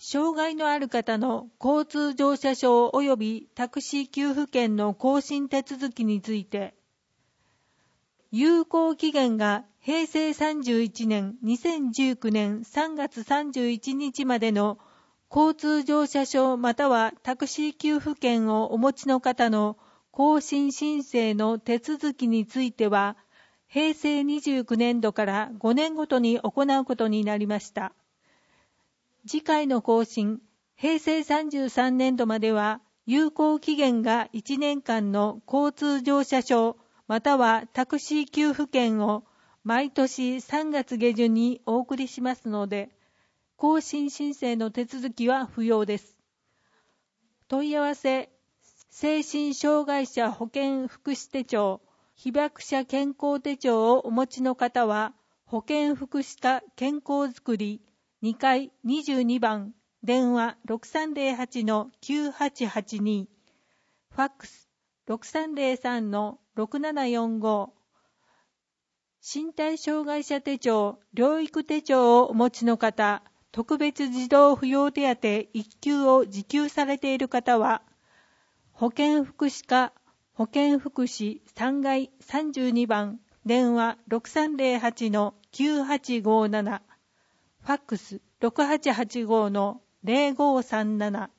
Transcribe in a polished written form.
障害のある方の交通乗車証及びタクシー給付券の更新手続きについて、有効期限が平成31年2019年3月31日までの交通乗車証またはタクシー給付券をお持ちの方の更新申請の手続きについては、平成29年度から5年ごとに行うことになりました。次回の更新、平成33年度までは、有効期限が1年間の交通乗車証またはタクシー給付券を毎年3月下旬にお送りしますので、更新申請の手続きは不要です。問い合わせ、精神障害者保健福祉手帳、被爆者健康手帳をお持ちの方は、保健福祉課健康づくり2階22番、電話 6308-9882、ファックス 6303-6745、身体障害者手帳、療育手帳をお持ちの方、特別児童扶養手当1級を受給されている方は、保健福祉課保健福祉3階32番、電話 6308-9857、ファックス 6885-0537